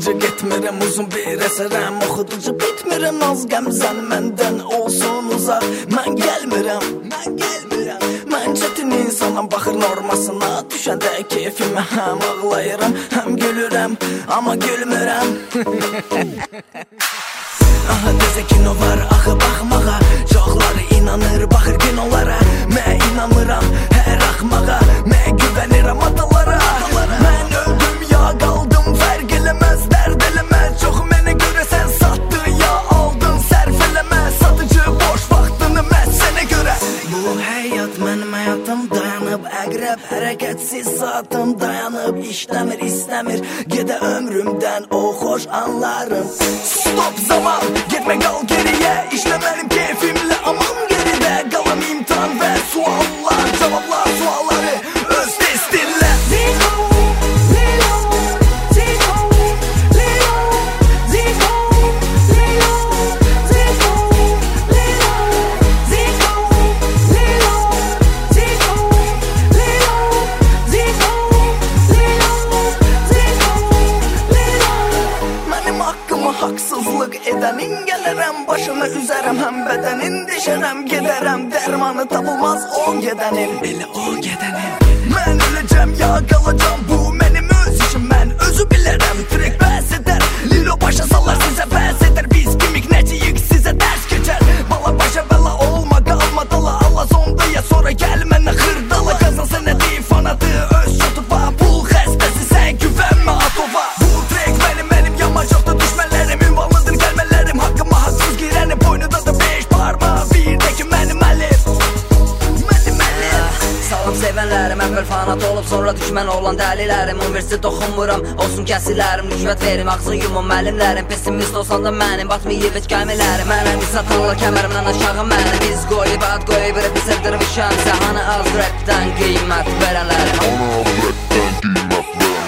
Ardınca getmirəm uzun bir əsərəm, oxuducu bitmirəm, naz qəmzən məndən olsun uzaq. Mən gəlmirəm, mən çətin insanam, baxır normasına düşəndə keyfimə həm ağlayıram, həm gülürəm, amma gülmürəm. Aha desə kino var, axı baxmağa, çoxları inanır, baxır kinolara. Mən inanmıram hər axmağa, mən güvənirəm atalara. Mən öldüm ya qaldım, fərq eləməz, dərd eləməz. Çox mənə görə sən satdın ya aldın, sərf eləməz. Satıcı boş vaxtını məhz sənə görə. Bu həyat mənim həyatım, dayanıb əqrəb, hərəkətsiz saatım dayanıb, işləmir, istəmir, gedə ömrümdən o xoş anlarım. Stop zaman, getmə qal geriyə, işləməlim keyfimlə, aman geridə qalan imtihan və suallar, cavablar, sualları öz testinlə. Haksızlık edenin gelirim, başımı üzərəm, həm bədənin deşərəm, gedərəm, dərmanı tapılmaz o gedənin, elə o gedənin. Mən öləcəm ya qalacam, bu mənim öz işim, mən özü bilərəm. Trek bəs edər, Lilo başa salar, sizə bəs edər, biz kimik neciyik, sizə dərs keçər. Bala başa bəla olma, qalma dala, Allah zondaya, sonra gəl mənə xırdala. Qazan sənədi, fanadı, öz şatuva, pul xəstəsi, sən güvənmə atova. Bu trek mənim yamacaqda düşmələrim, ünvanlıdır gəlmələrim, haqqıma haqsız girənim, boynuda da 5 parmaq, bir də ki mənim əlim. Salıb sevənlərim, əvvəl fanat olub, sonra düşmən olan dəlilərim. Universitet oxumuram, olsun kəsilərim, rüşvət verim, ağzı yumum müəllimlərim. Pessimist olsan da mənim, batmayıb heç gəmilərim. Mənəm satanla kəmərimdən aşağı mənim, iz qoyub, ad qoyub, rapi sevdirmişəm. Səhanə az rapdən qiymət verənlərim.